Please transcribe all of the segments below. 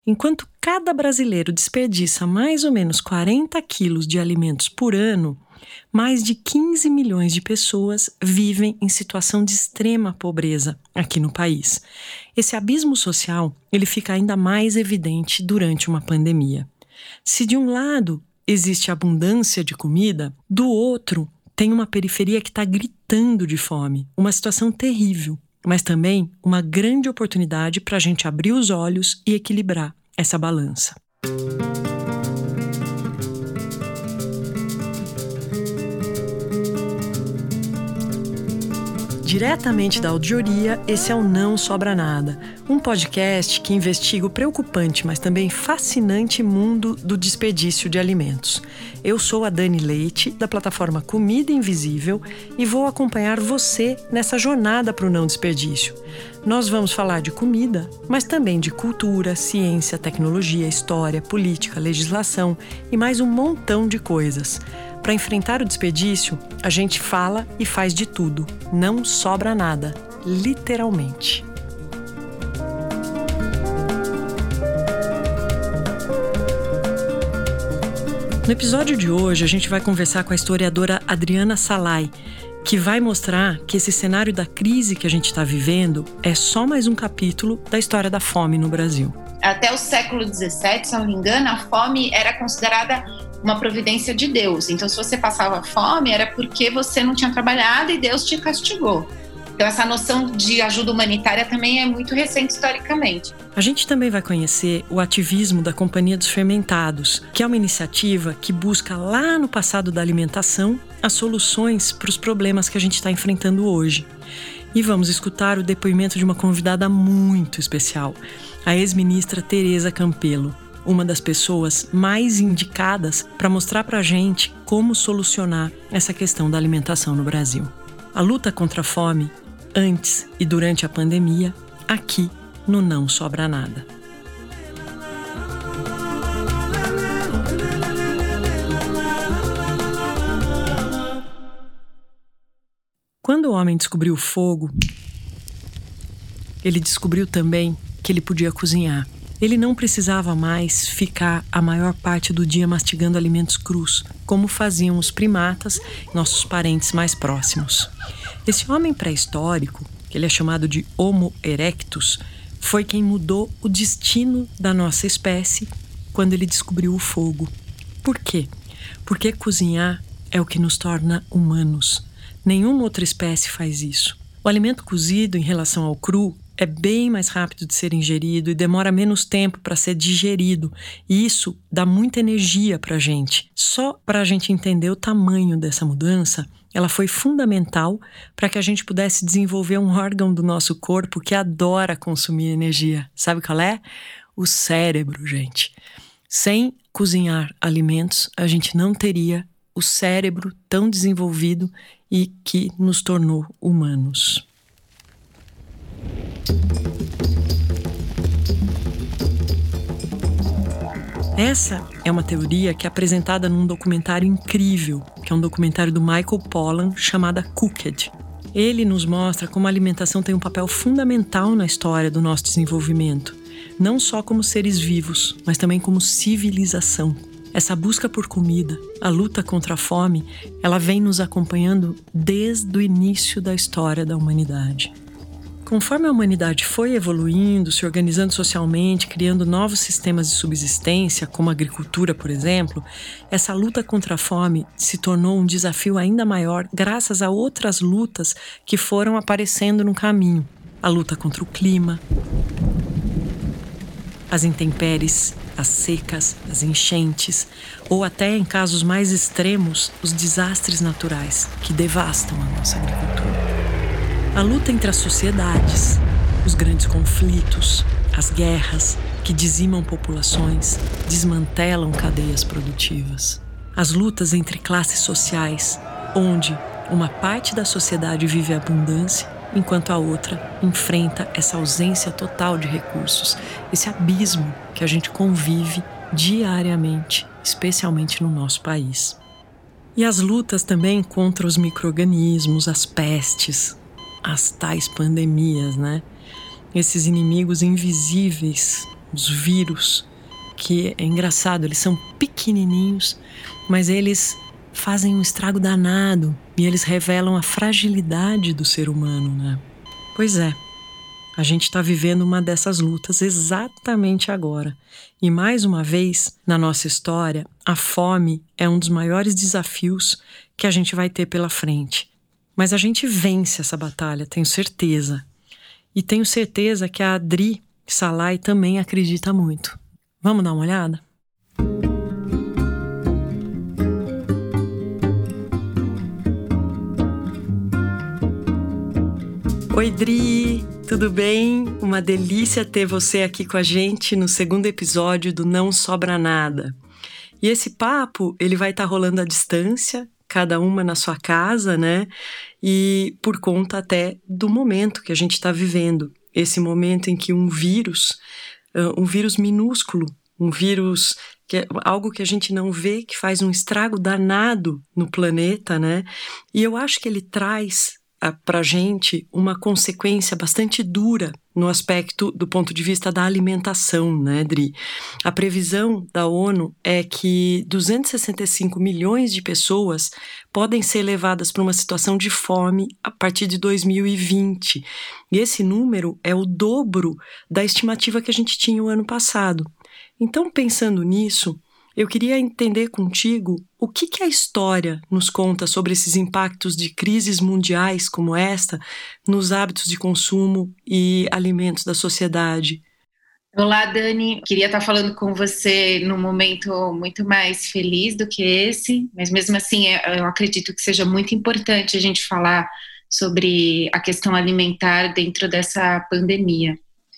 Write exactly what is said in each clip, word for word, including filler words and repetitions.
Enquanto cada brasileiro desperdiça mais ou menos quarenta quilos de alimentos por ano, mais de quinze milhões de pessoas vivem em situação de extrema pobreza aqui no país. Esse abismo social, ele fica ainda mais evidente durante uma pandemia. Se de um lado existe abundância de comida, do outro tem uma periferia que está gritando de fome, uma situação terrível, mas também uma grande oportunidade para a gente abrir os olhos e equilibrar essa balança. Diretamente da Audioria, esse é o Não Sobra Nada, um podcast que investiga o preocupante, mas também fascinante mundo do desperdício de alimentos. Eu sou a Dani Leite, da plataforma Comida Invisível, e vou acompanhar você nessa jornada para o não desperdício. Nós vamos falar de comida, mas também de cultura, ciência, tecnologia, história, política, legislação e mais um montão de coisas. Para enfrentar o desperdício, a gente fala e faz de tudo. Não sobra nada, literalmente. No episódio de hoje, a gente vai conversar com a historiadora Adriana Szalay, que vai mostrar que esse cenário da crise que a gente está vivendo é só mais um capítulo da história da fome no Brasil. Até o século dezessete, se não me engano, a fome era considerada uma providência de Deus. Então, se você passava fome, era porque você não tinha trabalhado e Deus te castigou. Então, essa noção de ajuda humanitária também é muito recente historicamente. A gente também vai conhecer o ativismo da Companhia dos Fermentados, que é uma iniciativa que busca lá no passado da alimentação as soluções para os problemas que a gente está enfrentando hoje. E vamos escutar o depoimento de uma convidada muito especial, a ex-ministra Tereza Campelo, uma das pessoas mais indicadas para mostrar para a gente como solucionar essa questão da alimentação no Brasil. A luta contra a fome, antes e durante a pandemia, aqui no Não Sobra Nada. Quando o homem descobriu o fogo, ele descobriu também que ele podia cozinhar. Ele não precisava mais ficar a maior parte do dia mastigando alimentos crus, como faziam os primatas, nossos parentes mais próximos. Esse homem pré-histórico, que ele é chamado de Homo erectus, foi quem mudou o destino da nossa espécie quando ele descobriu o fogo. Por quê? Porque cozinhar é o que nos torna humanos. Nenhuma outra espécie faz isso. O alimento cozido em relação ao cru é bem mais rápido de ser ingerido e demora menos tempo para ser digerido. E isso dá muita energia para a gente. Só para a gente entender o tamanho dessa mudança, ela foi fundamental para que a gente pudesse desenvolver um órgão do nosso corpo que adora consumir energia. Sabe qual é? O cérebro, gente. Sem cozinhar alimentos, a gente não teria o cérebro tão desenvolvido e que nos tornou humanos. Essa é uma teoria que é apresentada num documentário incrível, que é um documentário do Michael Pollan, chamado Cooked. Ele nos mostra como a alimentação tem um papel fundamental na história do nosso desenvolvimento, não só como seres vivos, mas também como civilização. Essa busca por comida, a luta contra a fome, ela vem nos acompanhando desde o início da história da humanidade. Conforme a humanidade foi evoluindo, se organizando socialmente, criando novos sistemas de subsistência, como a agricultura, por exemplo, essa luta contra a fome se tornou um desafio ainda maior graças a outras lutas que foram aparecendo no caminho. A luta contra o clima, as intempéries, as secas, as enchentes, ou até, em casos mais extremos, os desastres naturais que devastam a nossa agricultura. A luta entre as sociedades, os grandes conflitos, as guerras que dizimam populações, desmantelam cadeias produtivas. As lutas entre classes sociais, onde uma parte da sociedade vive a abundância, enquanto a outra enfrenta essa ausência total de recursos, esse abismo que a gente convive diariamente, especialmente no nosso país. E as lutas também contra os micro-organismos, as pestes, as tais pandemias, né? Esses inimigos invisíveis, os vírus, que é engraçado, eles são pequenininhos, mas eles fazem um estrago danado e eles revelam a fragilidade do ser humano, né? Pois é, a gente está vivendo uma dessas lutas exatamente agora. E mais uma vez, na nossa história, a fome é um dos maiores desafios que a gente vai ter pela frente. Mas a gente vence essa batalha, tenho certeza. E tenho certeza que a Adri Salai também acredita muito. Vamos dar uma olhada? Oi, Dri, tudo bem? Uma delícia ter você aqui com a gente no segundo episódio do Não Sobra Nada. E esse papo, ele vai estar rolando à distância, cada uma na sua casa, né? E por conta até do momento que a gente está vivendo. Esse momento em que um vírus, um vírus minúsculo, um vírus, que é algo que a gente não vê, que faz um estrago danado no planeta, né? E eu acho que ele traz para a gente uma consequência bastante dura no aspecto do ponto de vista da alimentação, né, Dri? A previsão da ONU é que duzentos e sessenta e cinco milhões de pessoas podem ser levadas para uma situação de fome a partir de dois mil e vinte. E esse número é o dobro da estimativa que a gente tinha o ano passado. Então, pensando nisso, eu queria entender contigo o que, que a história nos conta sobre esses impactos de crises mundiais como esta nos hábitos de consumo e alimentos da sociedade. Olá, Dani. Queria estar falando com você num momento muito mais feliz do que esse, mas mesmo assim eu acredito que seja muito importante a gente falar sobre a questão alimentar dentro dessa pandemia.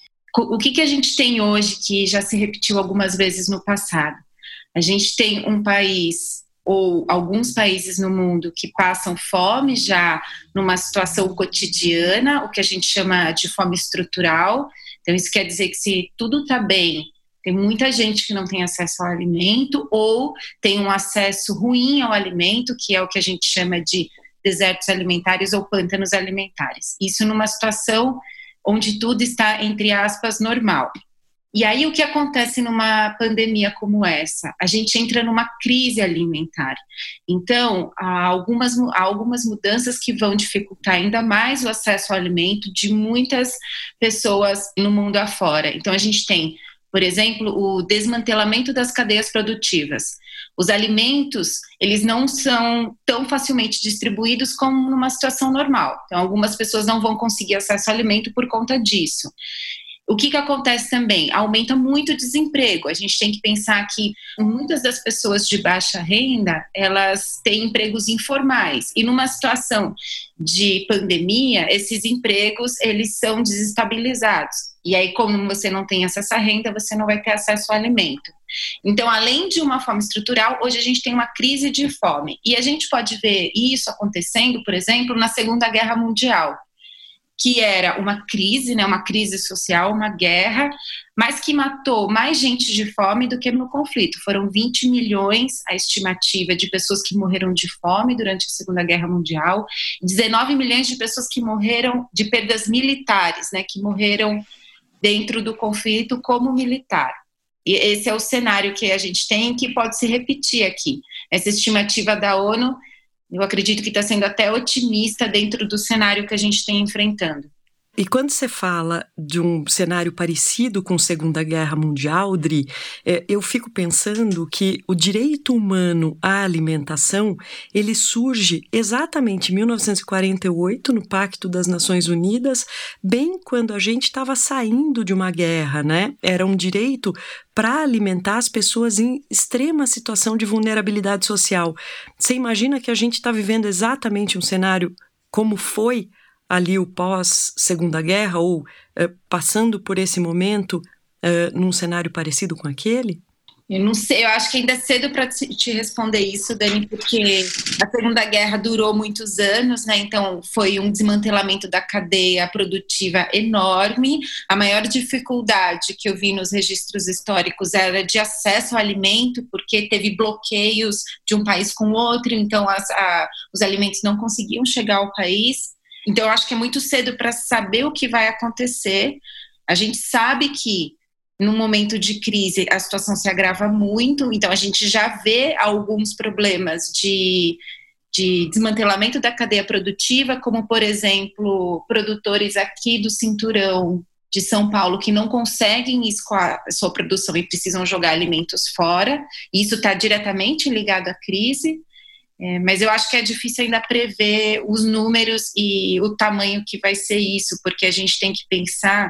O que, que a gente tem hoje que já se repetiu algumas vezes no passado? A gente tem um país, ou alguns países no mundo, que passam fome já numa situação cotidiana, o que a gente chama de fome estrutural. Então, isso quer dizer que se tudo está bem, tem muita gente que não tem acesso ao alimento, ou tem um acesso ruim ao alimento, que é o que a gente chama de desertos alimentares ou pântanos alimentares. Isso numa situação onde tudo está, entre aspas, normal. E aí o que acontece numa pandemia como essa? A gente entra numa crise alimentar. Então, há algumas, há algumas mudanças que vão dificultar ainda mais o acesso ao alimento de muitas pessoas no mundo afora. Então, a gente tem, por exemplo, o desmantelamento das cadeias produtivas. Os alimentos, eles não são tão facilmente distribuídos como numa situação normal. Então, algumas pessoas não vão conseguir acesso ao alimento por conta disso. O que que acontece também? Aumenta muito o desemprego. A gente tem que pensar que muitas das pessoas de baixa renda, elas têm empregos informais. E numa situação de pandemia, esses empregos, eles são desestabilizados. E aí, como você não tem acesso à renda, você não vai ter acesso ao alimento. Então, além de uma fome estrutural, hoje a gente tem uma crise de fome. E a gente pode ver isso acontecendo, por exemplo, na Segunda Guerra Mundial, que era uma crise, né, uma crise social, uma guerra, mas que matou mais gente de fome do que no conflito. Foram vinte milhões a estimativa de pessoas que morreram de fome durante a Segunda Guerra Mundial, dezenove milhões de pessoas que morreram de perdas militares, né, que morreram dentro do conflito como militar. E esse é o cenário que a gente tem, que pode se repetir aqui. Essa estimativa da ONU, eu acredito que está sendo até otimista dentro do cenário que a gente tem enfrentando. E quando você fala de um cenário parecido com a Segunda Guerra Mundial, Dri, eu fico pensando que o direito humano à alimentação, ele surge exatamente em mil novecentos e quarenta e oito, no Pacto das Nações Unidas, bem quando a gente estava saindo de uma guerra, né? Era um direito para alimentar as pessoas em extrema situação de vulnerabilidade social. Você imagina que a gente está vivendo exatamente um cenário como foi ali o pós-Segunda Guerra, ou uh, passando por esse momento uh, num cenário parecido com aquele? Eu não sei, eu acho que ainda é cedo para te responder isso, Dani, porque a Segunda Guerra durou muitos anos, né? Então foi um desmantelamento da cadeia produtiva enorme. A maior dificuldade que eu vi nos registros históricos era de acesso ao alimento, porque teve bloqueios de um país com o outro, então as, a, os alimentos não conseguiam chegar ao país. Então eu acho que é muito cedo para saber o que vai acontecer. A gente sabe que num momento de crise, a situação se agrava muito, então a gente já vê alguns problemas de, de desmantelamento da cadeia produtiva, como, por exemplo, produtores aqui do cinturão de São Paulo que não conseguem escoar a sua produção e precisam jogar alimentos fora. Isso está diretamente ligado à crise, é, mas eu acho que é difícil ainda prever os números e o tamanho que vai ser isso, porque a gente tem que pensar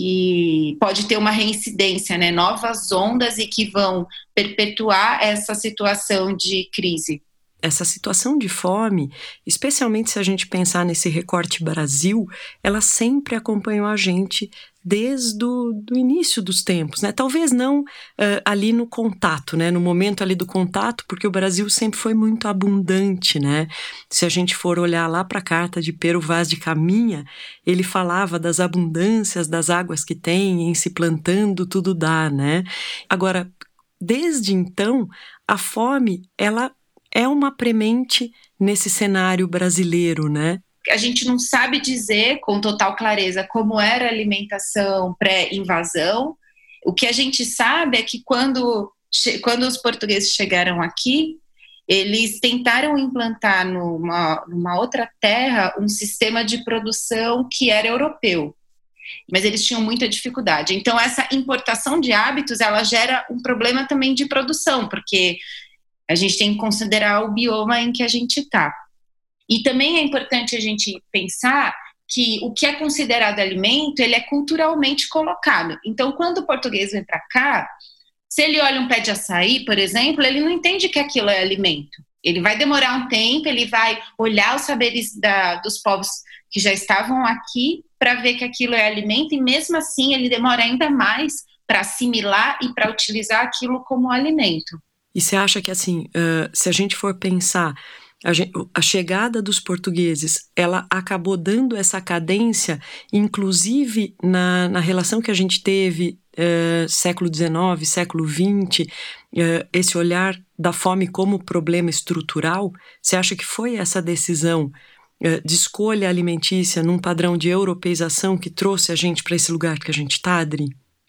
que pode ter uma reincidência, né, novas ondas e que vão perpetuar essa situação de crise. Essa situação de fome, especialmente se a gente pensar nesse recorte Brasil, ela sempre acompanhou a gente desde o do início dos tempos, né? Talvez não uh, ali no contato, né? No momento ali do contato, porque o Brasil sempre foi muito abundante, né? Se a gente for olhar lá para a carta de Pero Vaz de Caminha, ele falava das abundâncias das águas que tem, em se plantando tudo dá, né? Agora, desde então, a fome, ela é uma premente nesse cenário brasileiro, né? A gente não sabe dizer com total clareza como era a alimentação pré-invasão. O que a gente sabe é que quando, quando os portugueses chegaram aqui, eles tentaram implantar numa, numa outra terra um sistema de produção que era europeu, mas eles tinham muita dificuldade. Então, essa importação de hábitos, ela gera um problema também de produção, porque a gente tem que considerar o bioma em que a gente está. E também é importante a gente pensar que o que é considerado alimento, ele é culturalmente colocado. Então, quando o português vem para cá, se ele olha um pé de açaí, por exemplo, ele não entende que aquilo é alimento. Ele vai demorar um tempo, ele vai olhar os saberes da, dos povos que já estavam aqui para ver que aquilo é alimento, e mesmo assim ele demora ainda mais para assimilar e para utilizar aquilo como alimento. E você acha que, assim, uh, se a gente for pensar, a, gente, a chegada dos portugueses, ela acabou dando essa cadência, inclusive na, na relação que a gente teve uh, século dezenove, século vinte, uh, esse olhar da fome como problema estrutural? Você acha que foi essa decisão uh, de escolha alimentícia num padrão de europeização que trouxe a gente para esse lugar que a gente está, Adri?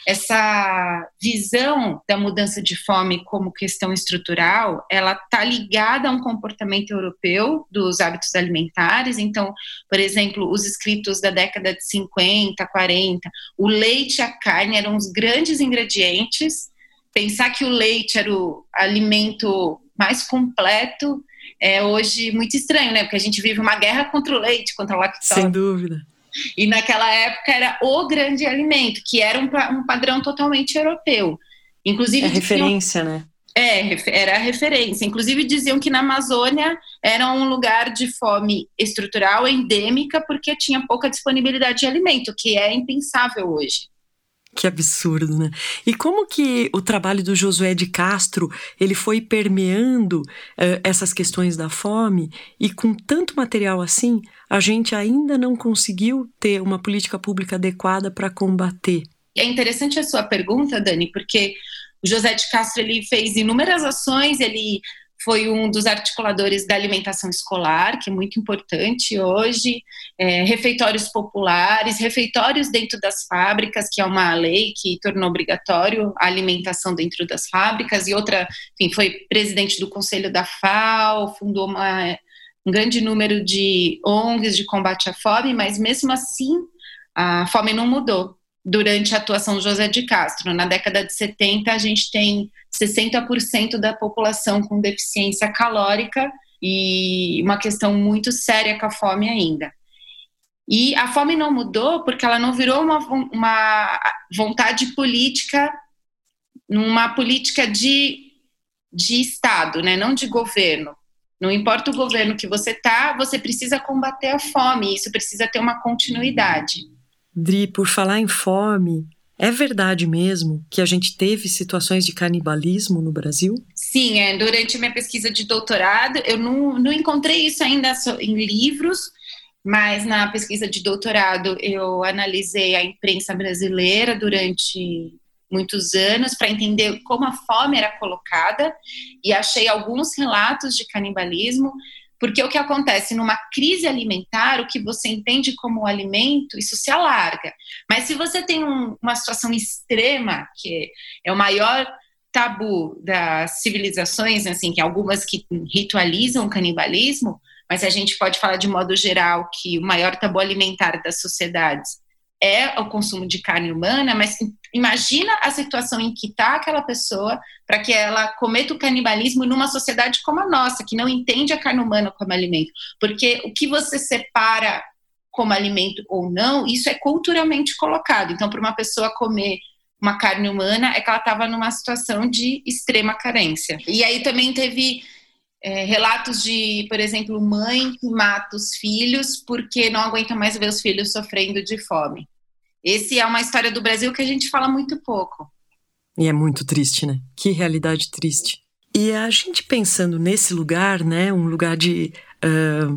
Essa visão da mudança de fome como questão estrutural, ela está ligada a um comportamento europeu dos hábitos alimentares. Então, por exemplo, os escritos da década de cinquenta, quarenta, o leite e a carne eram os grandes ingredientes. Pensar que o leite era o alimento mais completo é hoje muito estranho, né? Porque a gente vive uma guerra contra o leite, contra a lactose. Sem dúvida. E naquela época era o grande alimento, que era um, um padrão totalmente europeu. Inclusive, é referência, diziam, né? É, era a referência. Inclusive diziam que na Amazônia era um lugar de fome estrutural endêmica porque tinha pouca disponibilidade de alimento, que é impensável hoje. Que absurdo, né? E como que o trabalho do Josué de Castro, ele foi permeando uh, essas questões da fome, e com tanto material assim, a gente ainda não conseguiu ter uma política pública adequada para combater? É interessante a sua pergunta, Dani, porque o José de Castro, ele fez inúmeras ações, ele foi um dos articuladores da alimentação escolar, que é muito importante hoje, é, refeitórios populares, refeitórios dentro das fábricas, que é uma lei que tornou obrigatório a alimentação dentro das fábricas, e outra, enfim, foi presidente do Conselho da F A O, fundou uma, um grande número de O N Gs de combate à fome, mas mesmo assim a fome não mudou durante a atuação do José de Castro. Na década de setenta, a gente tem sessenta por cento da população com deficiência calórica e uma questão muito séria com a fome ainda. E a fome não mudou porque ela não virou uma, uma vontade política, numa política de, de Estado, né? Não de governo. Não importa o governo que você está, você precisa combater a fome, isso precisa ter uma continuidade. Dri, por falar em fome, é verdade mesmo que a gente teve situações de canibalismo no Brasil? Sim, é, durante a minha pesquisa de doutorado, eu não, não encontrei isso ainda em livros, mas na pesquisa de doutorado eu analisei a imprensa brasileira durante muitos anos para entender como a fome era colocada, e achei alguns relatos de canibalismo. Porque o que acontece numa crise alimentar, o que você entende como alimento, isso se alarga. Mas se você tem um, uma situação extrema, que é o maior tabu das civilizações, assim, que algumas que ritualizam o canibalismo, mas a gente pode falar de modo geral que o maior tabu alimentar das sociedades é o consumo de carne humana, mas imagina a situação em que está aquela pessoa para que ela cometa o canibalismo numa sociedade como a nossa, que não entende a carne humana como alimento. Porque o que você separa como alimento ou não, isso é culturalmente colocado. Então, para uma pessoa comer uma carne humana, é que ela estava numa situação de extrema carência. E aí também teve é, relatos de, por exemplo, mãe que mata os filhos porque não aguenta mais ver os filhos sofrendo de fome. Essa é uma história do Brasil que a gente fala muito pouco. E é muito triste, né? Que realidade triste. E a gente pensando nesse lugar, né? Um lugar de, uh,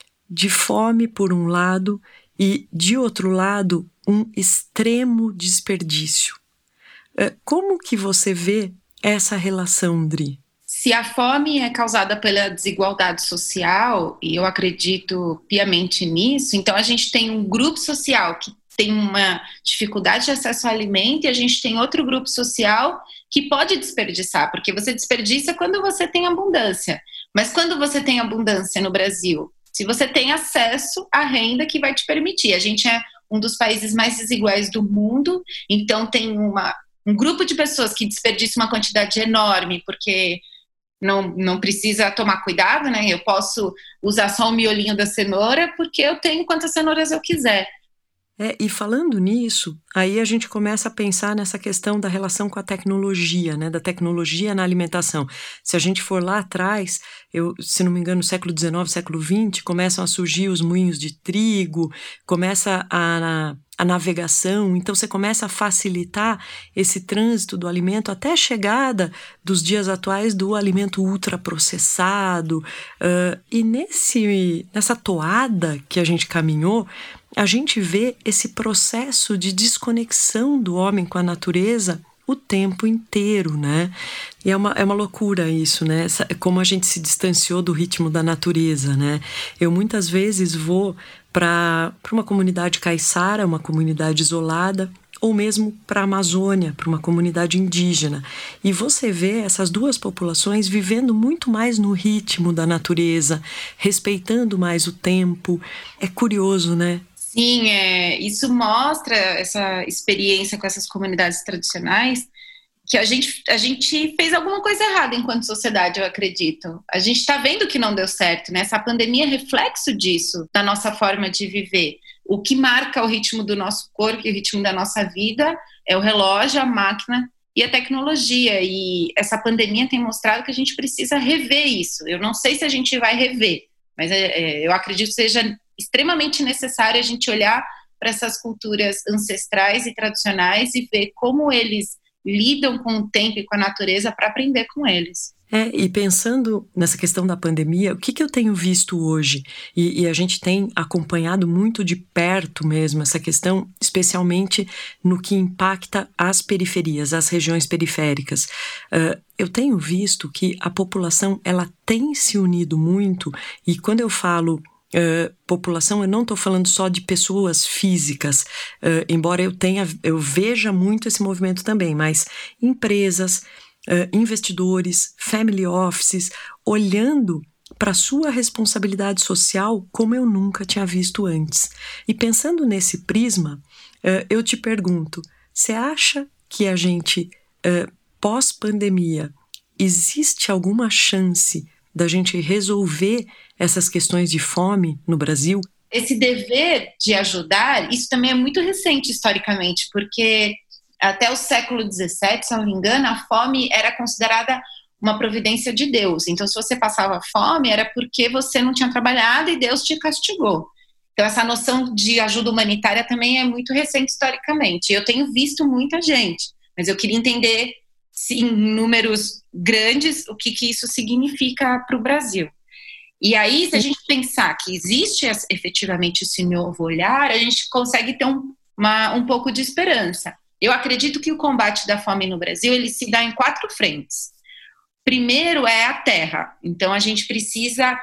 de fome, por um lado, e, de outro lado, um extremo desperdício. Uh, como que você vê essa relação, Dri? Se a fome é causada pela desigualdade social, e eu acredito piamente nisso, então a gente tem um grupo social que tem uma dificuldade de acesso ao alimento e a gente tem outro grupo social que pode desperdiçar, porque você desperdiça quando você tem abundância. Mas quando você tem abundância no Brasil, se você tem acesso à renda que vai te permitir. A gente é um dos países mais desiguais do mundo, então tem uma, um grupo de pessoas que desperdiça uma quantidade enorme, porque não, não precisa tomar cuidado, né? Eu posso usar só o miolinho da cenoura porque eu tenho quantas cenouras eu quiser. É, e falando nisso, aí a gente começa a pensar nessa questão da relação com a tecnologia, né, da tecnologia na alimentação. Se a gente for lá atrás, eu, se não me engano, no século dezenove, século vinte, começam a surgir os moinhos de trigo, começa a, a navegação, então você começa a facilitar esse trânsito do alimento até a chegada dos dias atuais do alimento ultraprocessado. Uh, e nesse, nessa toada que a gente caminhou, a gente vê esse processo de desconexão do homem com a natureza o tempo inteiro, né? E é uma, é uma loucura isso, né? Essa, como a gente se distanciou do ritmo da natureza, né? Eu muitas vezes vou para uma comunidade caiçara, uma comunidade isolada, ou mesmo para a Amazônia, para uma comunidade indígena. E você vê essas duas populações vivendo muito mais no ritmo da natureza, respeitando mais o tempo. É curioso, né? Sim, é, isso mostra essa experiência com essas comunidades tradicionais, que a gente, a gente fez alguma coisa errada enquanto sociedade, eu acredito. A gente está vendo que não deu certo, né? Essa pandemia é reflexo disso, da nossa forma de viver. O que marca o ritmo do nosso corpo e o ritmo da nossa vida é o relógio, a máquina e a tecnologia. E essa pandemia tem mostrado que a gente precisa rever isso. Eu não sei se a gente vai rever, mas é, é, eu acredito que seja extremamente necessário a gente olhar para essas culturas ancestrais e tradicionais e ver como eles lidam com o tempo e com a natureza para aprender com eles. É, e pensando nessa questão da pandemia, o que, que eu tenho visto hoje? E, e a gente tem acompanhado muito de perto mesmo essa questão, especialmente no que impacta as periferias, as regiões periféricas. Uh, eu tenho visto que a população ela tem se unido muito, e quando eu falo Uh, população, eu não estou falando só de pessoas físicas, uh, embora eu tenha, eu veja muito esse movimento também, mas empresas, uh, investidores, family offices, olhando para a sua responsabilidade social como eu nunca tinha visto antes. E pensando nesse prisma, uh, eu te pergunto, você acha que a gente, uh, pós-pandemia, existe alguma chance da gente resolver essas questões de fome no Brasil? Esse dever de ajudar, isso também é muito recente historicamente, porque até o século dezessete, se não me engano, a fome era considerada uma providência de Deus. Então, se você passava fome, era porque você não tinha trabalhado e Deus te castigou. Então, essa noção de ajuda humanitária também é muito recente historicamente. Eu tenho visto muita gente, mas eu queria entender em números grandes o que, que isso significa para o Brasil. E aí, se a gente pensar que existe efetivamente esse novo olhar, a gente consegue ter um, uma, um pouco de esperança. Eu acredito que o combate da fome no Brasil, ele se dá em quatro frentes. Primeiro é a terra. Então, a gente precisa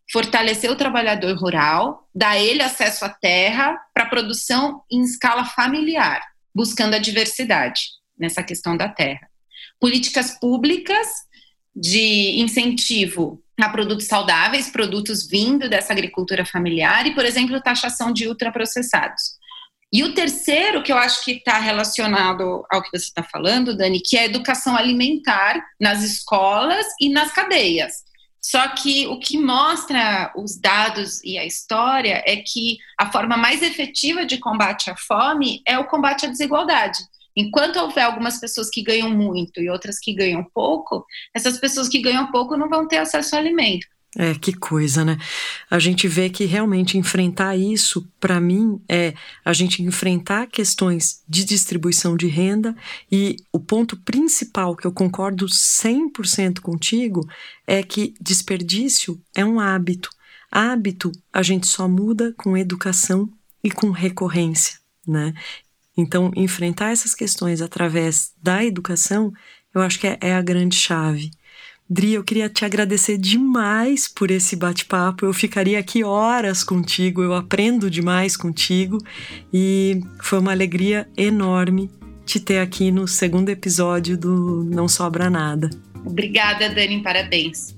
fortalecer o trabalhador rural, dar ele acesso à terra para produção em escala familiar, buscando a diversidade nessa questão da terra. Políticas públicas de incentivo a produtos saudáveis, produtos vindo dessa agricultura familiar e, por exemplo, taxação de ultraprocessados. E o terceiro, que eu acho que está relacionado ao que você está falando, Dani, que é a educação alimentar nas escolas e nas cadeias. Só que o que mostra os dados e a história é que a forma mais efetiva de combate à fome é o combate à desigualdade. Enquanto houver algumas pessoas que ganham muito e outras que ganham pouco, essas pessoas que ganham pouco não vão ter acesso ao alimento. É, que coisa, né? A gente vê que realmente enfrentar isso, para mim, é a gente enfrentar questões de distribuição de renda, e o ponto principal, que eu concordo cem por cento contigo, é que desperdício é um hábito. Hábito a gente só muda com educação e com recorrência, né? Então, enfrentar essas questões através da educação, eu acho que é, é a grande chave. Dri, eu queria te agradecer demais por esse bate-papo. Eu ficaria aqui horas contigo, eu aprendo demais contigo e foi uma alegria enorme te ter aqui no segundo episódio do Não Sobra Nada. Obrigada, Dani, parabéns.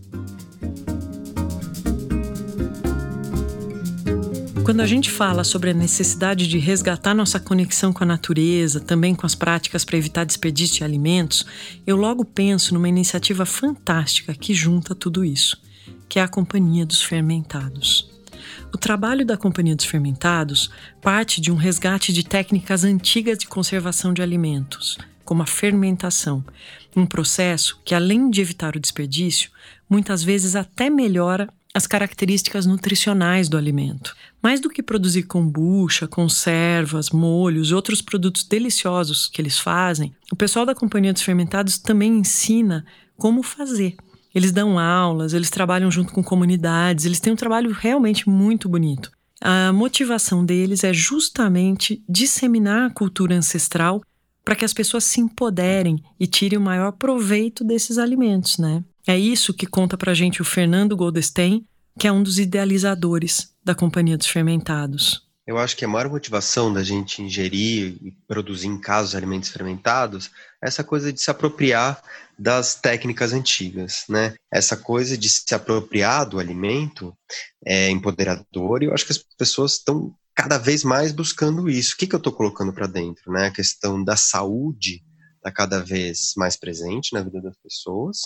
Quando a gente fala sobre a necessidade de resgatar nossa conexão com a natureza, também com as práticas para evitar desperdício de alimentos, eu logo penso numa iniciativa fantástica que junta tudo isso, que é a Companhia dos Fermentados. O trabalho da Companhia dos Fermentados parte de um resgate de técnicas antigas de conservação de alimentos, como a fermentação, um processo que, além de evitar o desperdício, muitas vezes até melhora as características nutricionais do alimento. Mais do que produzir kombucha, conservas, molhos e outros produtos deliciosos que eles fazem, o pessoal da Companhia dos Fermentados também ensina como fazer. Eles dão aulas, eles trabalham junto com comunidades, eles têm um trabalho realmente muito bonito. A motivação deles é justamente disseminar a cultura ancestral para que as pessoas se empoderem e tirem o maior proveito desses alimentos, né? É isso que conta pra gente o Fernando Goldstein, que é um dos idealizadores da Companhia dos Fermentados. Eu acho que a maior motivação da gente ingerir e produzir em casa os alimentos fermentados é essa coisa de se apropriar das técnicas antigas, né? Essa coisa de se apropriar do alimento é empoderador, e eu acho que as pessoas estão cada vez mais buscando isso. O que, que eu estou colocando para dentro, né? A questão da saúde está cada vez mais presente na vida das pessoas,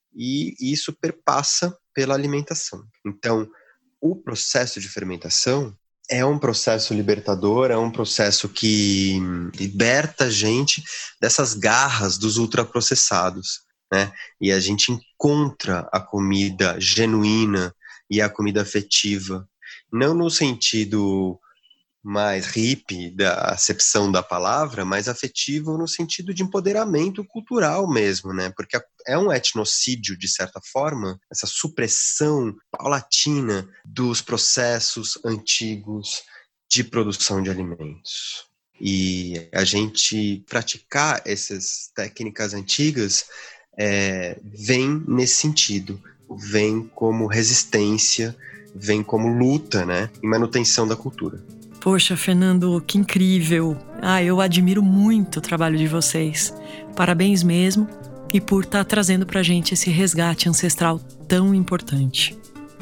e isso perpassa pela alimentação. Então, o processo de fermentação é um processo libertador, é um processo que liberta a gente dessas garras dos ultraprocessados, né? E a gente encontra a comida genuína e a comida afetiva, não no sentido mais hippie da acepção da palavra, mas afetivo no sentido de empoderamento cultural mesmo, né? Porque é um etnocídio, de certa forma, essa supressão paulatina dos processos antigos de produção de alimentos. E a gente praticar essas técnicas antigas é, vem nesse sentido, vem como resistência, vem como luta, né? E manutenção da cultura. Poxa, Fernando, que incrível! Ah, eu admiro muito o trabalho de vocês. Parabéns mesmo, e por estar trazendo pra gente esse resgate ancestral tão importante.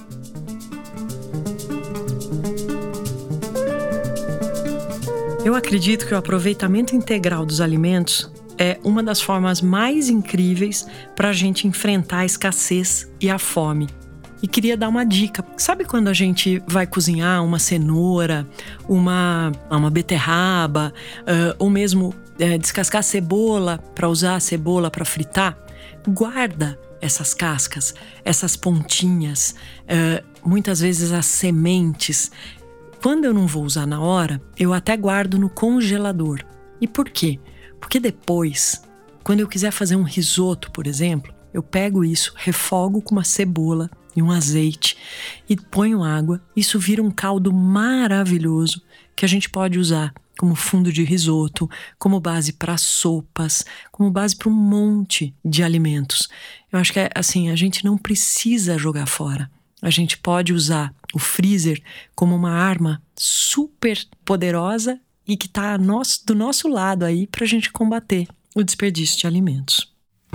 Eu acredito que o aproveitamento integral dos alimentos é uma das formas mais incríveis para a gente enfrentar a escassez e a fome. E queria dar uma dica. Sabe quando a gente vai cozinhar uma cenoura, uma, uma beterraba, uh, ou mesmo uh, descascar cebola para usar a cebola para fritar? Guarda essas cascas, essas pontinhas, uh, muitas vezes as sementes. Quando eu não vou usar na hora, eu até guardo no congelador. E por quê? Porque depois, quando eu quiser fazer um risoto, por exemplo, eu pego isso, refogo com uma cebola e um azeite e ponho água. Isso vira um caldo maravilhoso que a gente pode usar como fundo de risoto, como base para sopas, como base para um monte de alimentos. Eu acho que é assim, a gente não precisa jogar fora. a gente pode usar o freezer como uma arma super poderosa e que está do nosso lado aí para a gente combater o desperdício de alimentos.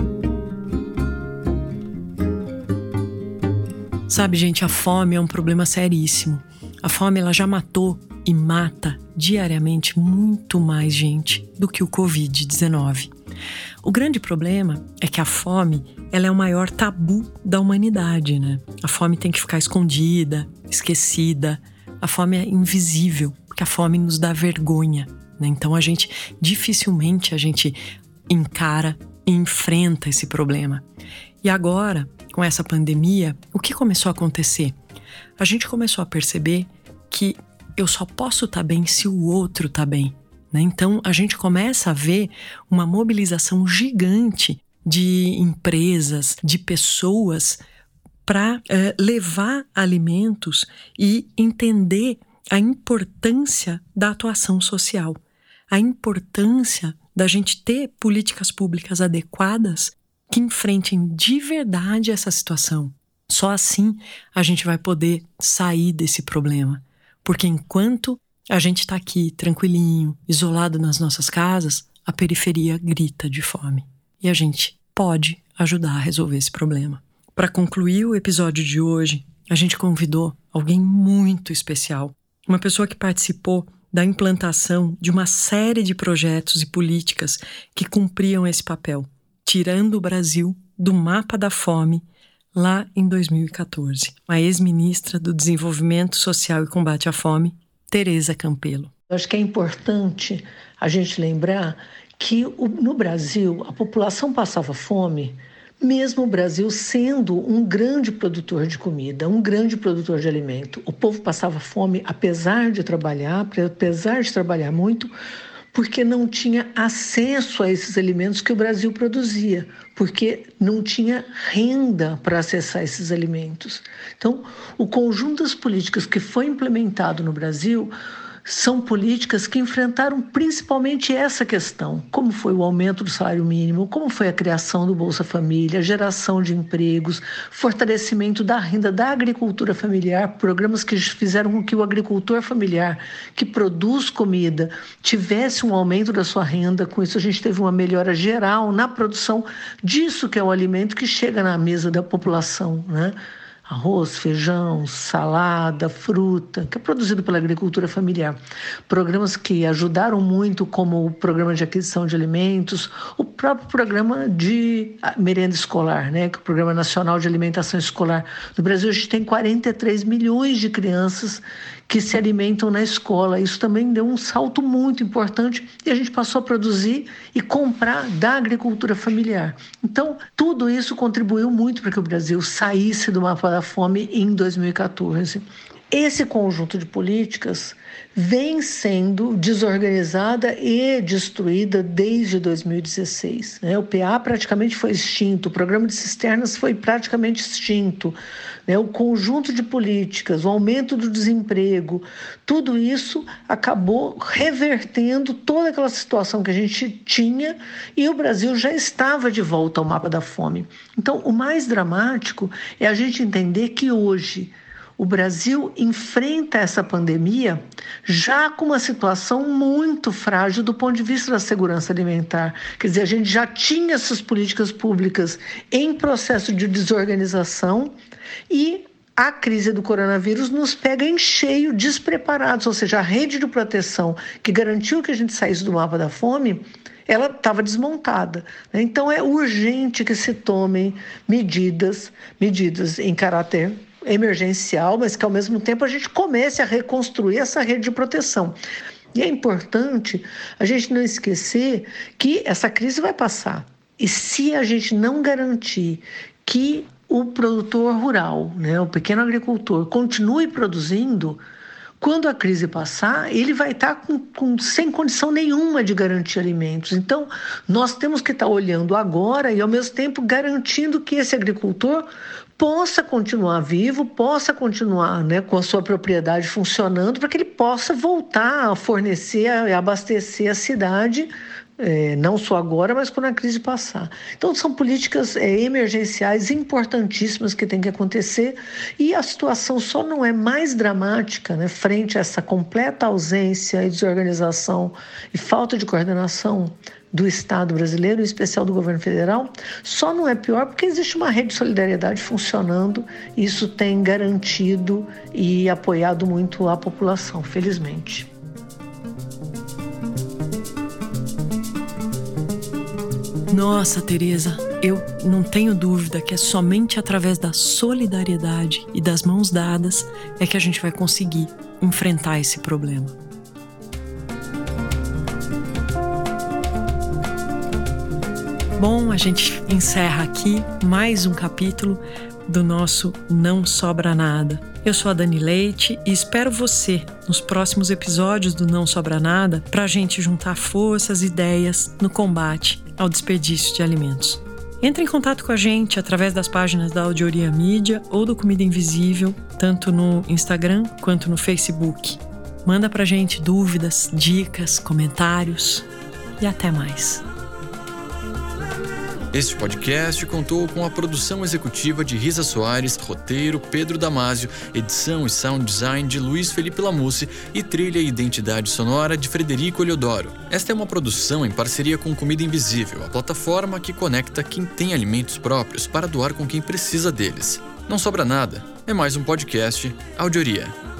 Sabe, gente, a fome é um problema seríssimo. A fome ela já matou e mata diariamente muito mais gente do que o covid dezenove. O grande problema é que a fome ela é o maior tabu da humanidade, né? A fome tem que ficar escondida, esquecida. A fome é invisível, porque a fome nos dá vergonha, né? Então a gente, dificilmente a gente encara e enfrenta esse problema. E agora, com essa pandemia, o que começou a acontecer? A gente começou a perceber que eu só posso estar bem se o outro está bem, né? Então, a gente começa a ver uma mobilização gigante de empresas, de pessoas para eh, levar alimentos e entender a importância da atuação social, a importância da gente ter políticas públicas adequadas que enfrentem de verdade essa situação. Só assim a gente vai poder sair desse problema. Porque enquanto a gente está aqui tranquilinho, isolado nas nossas casas, a periferia grita de fome. E a gente pode ajudar a resolver esse problema. Para concluir o episódio de hoje, a gente convidou alguém muito especial. Uma pessoa que participou da implantação de uma série de projetos e políticas que cumpriam esse papel, tirando o Brasil do mapa da fome lá em dois mil e quatorze. A ex-ministra do Desenvolvimento Social e Combate à Fome, Tereza Campelo. Eu acho que é importante a gente lembrar que no Brasil a população passava fome, mesmo o Brasil sendo um grande produtor de comida, um grande produtor de alimento. O povo passava fome apesar de trabalhar, apesar de trabalhar muito, porque não tinha acesso a esses alimentos que o Brasil produzia, porque não tinha renda para acessar esses alimentos. Então, o conjunto das políticas que foi implementado no Brasil são políticas que enfrentaram principalmente essa questão, como foi o aumento do salário mínimo, como foi a criação do Bolsa Família, a geração de empregos, fortalecimento da renda da agricultura familiar, programas que fizeram com que o agricultor familiar que produz comida tivesse um aumento da sua renda. Com isso a gente teve uma melhora geral na produção disso que é o alimento que chega na mesa da população, né? Arroz, feijão, salada, fruta, que é produzido pela agricultura familiar. Programas que ajudaram muito, como o programa de aquisição de alimentos, o próprio programa de merenda escolar, né, que é o Programa Nacional de Alimentação Escolar. No Brasil, a gente tem quarenta e três milhões de crianças que se alimentam na escola. Isso também deu um salto muito importante e a gente passou a produzir e comprar da agricultura familiar. Então, tudo isso contribuiu muito para que o Brasil saísse do mapa da fome em dois mil e quatorze. Esse conjunto de políticas vem sendo desorganizada e destruída desde dois mil e dezesseis. Né? O P A praticamente foi extinto, o programa de cisternas foi praticamente extinto. Né? O conjunto de políticas, o aumento do desemprego, tudo isso acabou revertendo toda aquela situação que a gente tinha e o Brasil já estava de volta ao mapa da fome. Então, o mais dramático é a gente entender que hoje o Brasil enfrenta essa pandemia já com uma situação muito frágil do ponto de vista da segurança alimentar. Quer dizer, a gente já tinha essas políticas públicas em processo de desorganização e a crise do coronavírus nos pega em cheio, despreparados. Ou seja, a rede de proteção que garantiu que a gente saísse do mapa da fome, ela estava desmontada. Então, é urgente que se tomem medidas, medidas em caráter emergencial, mas que ao mesmo tempo a gente comece a reconstruir essa rede de proteção. E é importante a gente não esquecer que essa crise vai passar. E se a gente não garantir que o produtor rural, né, o pequeno agricultor, continue produzindo, quando a crise passar, ele vai estar com, com, sem condição nenhuma de garantir alimentos. Então, nós temos que estar olhando agora e, ao mesmo tempo, garantindo que esse agricultor possa continuar vivo, possa continuar, né, com a sua propriedade funcionando, para que ele possa voltar a fornecer e abastecer a cidade É, não só agora, mas quando a crise passar. Então, são políticas é, emergenciais importantíssimas que têm que acontecer e a situação só não é mais dramática, né, frente a essa completa ausência e desorganização e falta de coordenação do Estado brasileiro, em especial do governo federal, só não é pior porque existe uma rede de solidariedade funcionando e isso tem garantido e apoiado muito a população, felizmente. Nossa, Tereza, eu não tenho dúvida que é somente através da solidariedade e das mãos dadas é que a gente vai conseguir enfrentar esse problema. Bom, a gente encerra aqui mais um capítulo do nosso Não Sobra Nada. Eu sou a Dani Leite e espero você nos próximos episódios do Não Sobra Nada para a gente juntar forças e ideias no combate ao desperdício de alimentos. Entre em contato com a gente através das páginas da Audioria Mídia ou do Comida Invisível, tanto no Instagram quanto no Facebook. Manda pra gente dúvidas, dicas, comentários e até mais. Este podcast contou com a produção executiva de Risa Soares, roteiro Pedro Damasio, edição e sound design de Luiz Felipe Lamucci e trilha e identidade sonora de Frederico Eliodoro. Esta é uma produção em parceria com Comida Invisível, a plataforma que conecta quem tem alimentos próprios para doar com quem precisa deles. Não Sobra Nada é mais um podcast Audioria.